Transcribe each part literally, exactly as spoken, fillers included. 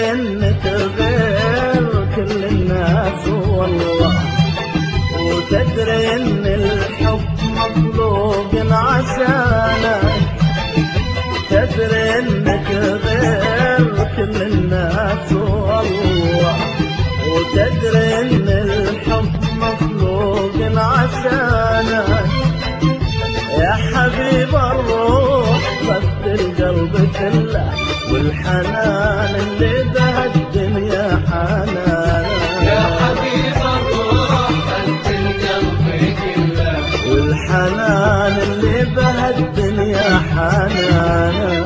تدري انك غير كل الناس والله، وتدري ان الحب مخلوق عشانك، تدري انك غير كل الناس والله، وتدري ان الحب مخلوق عشانك. يا حبيب الروح خذ القلب كله، والحنان اللي به الدنيا حنان. يا حبيب الروح خذ القلب كله، والحنان اللي به الدنيا حنان.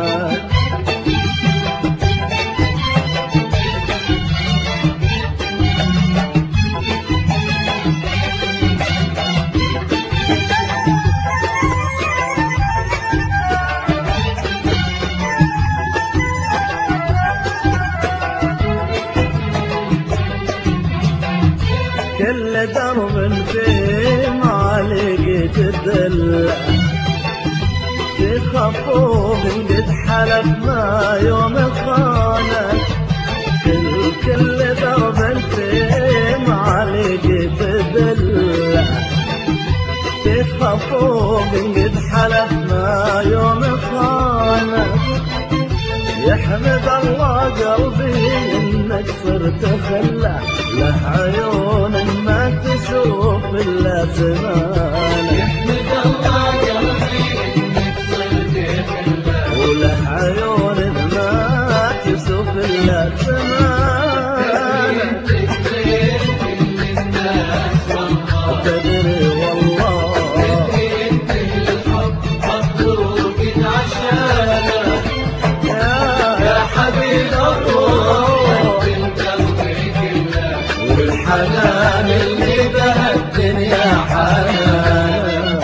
كل درب في معالق تدل، في خفوف قد حلف ما يوم خانك. كل كل درب في معالق تدل، في خفوف قد حلف ما يوم خانك. يحمد الله قلبي انك صرت خله، له عيون ما تشوف الا زمانك. يحمد الله قلبي انك صرت خله، وله عيون ما تشوف الا زمانك. تدري كل الناس والله، تدري والله تدري ان الحب مخلوق عشانك. يا حبيب الروح القلب كله، والحنان اللي به الدنيا حنان.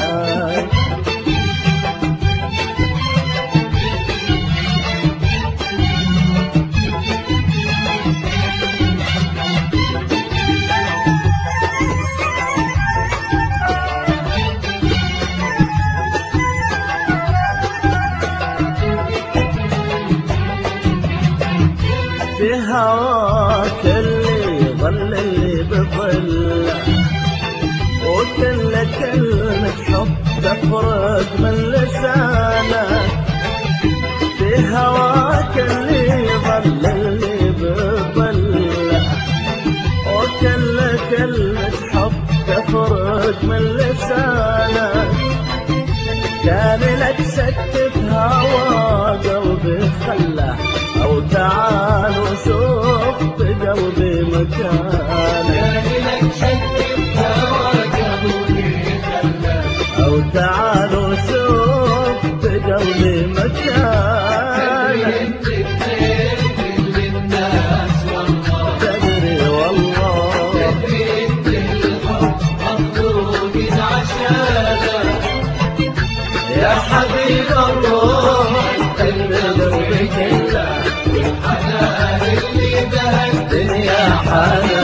في هواك اللي ظل اللي بظل، وكل كلمة حب تخرج من لسانك. في هواك اللي ظل اللي بظل، وكل كلمة حب تخرج من لسانك. كان لك شك في هوا قلبي خله، أو تعال وشوف بقلبي مكانك. كان لك شك في هوا قلبي خله، أو تعال وشوف بقلبي مكانك. تدري كل الناس والله، تدري والله تدري ان الحب مخلوق عشانك. يا حبيب الروح القلب كله، والحنان اللي به الدنيا حنان.